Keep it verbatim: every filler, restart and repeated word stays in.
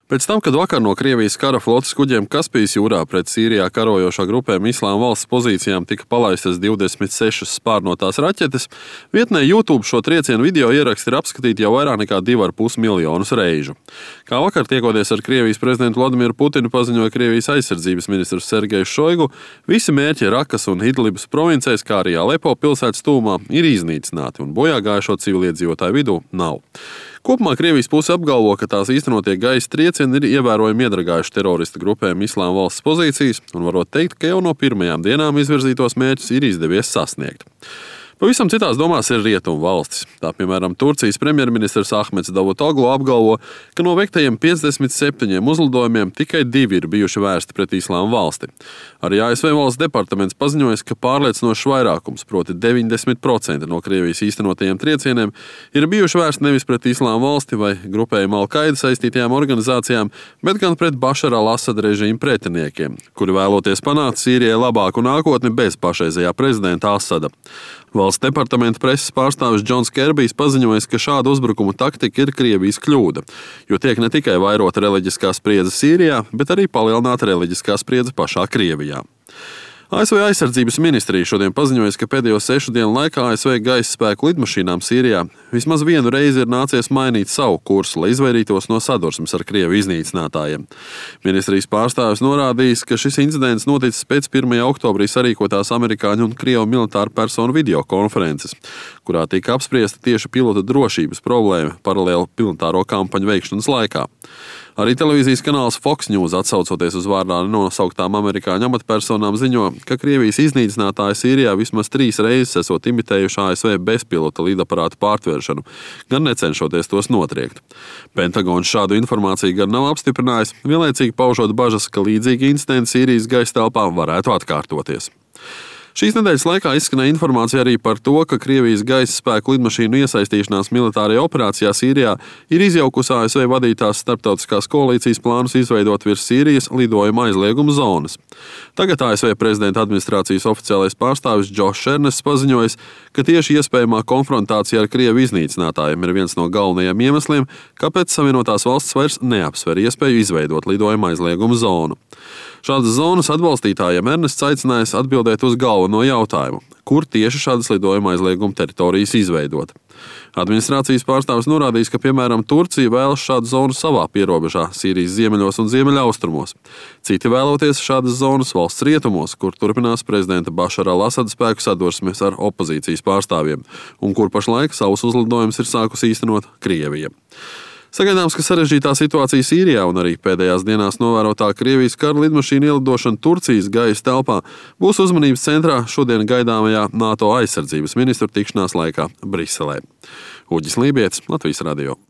Pēc tam, kad vakar no Krievijas kara flotes kuģiem Kaspijas jūrā pret Sīrijā karojošā grupēm Islāma valsts pozīcijām tika palaistas divdesmit sešas spārnotās raķetes, vietnē YouTube šo triecienu video ieraksti ir apskatīti jau vairāk nekā divi ar pus miljonus reižu. Kā vakar tiekoties ar Krievijas prezidentu Vladimiru Putinu, paziņoja Krievijas aizsardzības ministrs Sergejs Šoigu, visi mērķi Rakas un Idlibas provincēs, kā arī Alepo pilsētas tūmā, ir iznīcināti un bojāgājušo civiliedzīvotāju vidū nav. Kopumā Krievijas puse apgalvo, ka tās īstenotie gaisa triecieni ir ievērojami iedragājuši teroristu grupēm Islāma valsts pozīcijas un varot teikt, ka jau no pirmajām dienām izvirzītos mērķus ir izdevies sasniegt. Pavisam citās domās ir rietumu valstis. Tā, piemēram, Turcijas premjerministrs Ahmeds Davutoglu apgalvo, ka no veiktajiem piecdesmit septiņiem uzlidojumiem tikai divi ir bijuši vērsti pret Islāma valsti. Arī A S V valsts departaments paziņojas, ka pārliecinošs vairākums, proti deviņdesmit procenti no Krievijas īstenotajiem triecieniem, ir bijuši vērsti nevis pret Islāma valsti vai grupējumu Al-Qaida saistītajām organizācijām, bet gan pret Bašara al-Asada režīmu pretiniekiem, kuri vēloties panākt Sīrijai labāku nākotni bez pašreizējā prezidenta Asada. Valsts departamenta preses pārstāvis Džons Kerbijs paziņoja, ka šāda uzbrukuma taktika ir Krievijas kļūda, jo tiek ne tikai vairota reliģiskā spriedze Sīrijā, bet arī palielināta reliģiskā spriedze pašā Krievijā. A S V aizsardzības ministrija šodien paziņoja, ka pēdējo sešu dienu laikā A S V gaisa spēku lidmašīnām Sīrijā vismaz vienu reizi ir nācies mainīt savu kursu, lai izvairītos no sadursmes ar Krievu iznīcinātājiem. Ministrijas pārstāvis norādījis, ka šis incidents noticis pēc pirmajā oktobrī sarīkotās amerikāņu un Krievu militāru personu videokonferences, kurā tika apspriesta tieši pilota drošības problēma paralēli militāro kampaņu veikšanas laikā. Arī televīzijas kanāls Fox News, atsaucoties uz vārdā nenosauktām amerikāņu amatpersonām, ziņo, ka Krievijas iznīcinātāji Sīrijā vismaz trīs reizes esot imitējuši A S V bezpilota lidaparātu pārtveršanu, gan necenšoties tos notriekt. Pentagons šādu informāciju gan nav apstiprinājis, vienlaicīgi paužot bažas, ka līdzīgi incidenti Sīrijas gaisa telpā varētu atkārtoties. Šīs nedēļas laikā izskanēja informācija arī par to, ka Krievijas gaisa spēku lidmašīnu iesaistīšanās militārajā operācijā Sīrijā ir izjaukusi A S V vadītās starptautiskās koalīcijas plānus izveidot virs Sīrijas lidojuma aizlieguma zonas. Tagad A S V prezidenta administrācijas oficiālais pārstāvis Džošs Šernesis paziņojis, ka tieši iespējamā konfrontācija ar Krievu iznīcinātājiem ir viens no galvenajiem iemesliem, kāpēc Savienotās valstis vairs neapsver iespēju izveidot lidojuma aizlieguma zonu. Šādas zonas atbalstītājiem Ernests aicinājis atbildēt uz galveno jautājumu, kur tieši šādas lidojuma aizlieguma teritorijas izveidot. Administrācijas pārstāvis norādījis, ka, piemēram, Turcija vēlas šādu zonu savā pierobežā, Sīrijas ziemeļos un ziemeļaustrumos. Citi vēloties šādas zonas valsts rietumos, kur turpinās prezidenta Bašara al-Asada spēku sadursmes ar opozīcijas pārstāvjiem, un kur pašlaik savus uzlidojumus ir sākusi īstenot Krievija. Sagaidāms, ka sarežģītā situācija Sīrijā un arī pēdējās dienās novērotā Krievijas kara lidmašīna ielidošana Turcijas gaisa telpā būs uzmanības centrā šodien gaidāmajā NATO aizsardzības ministru tikšanās laikā Briselē. Uģis Lībietis, Latvijas radio.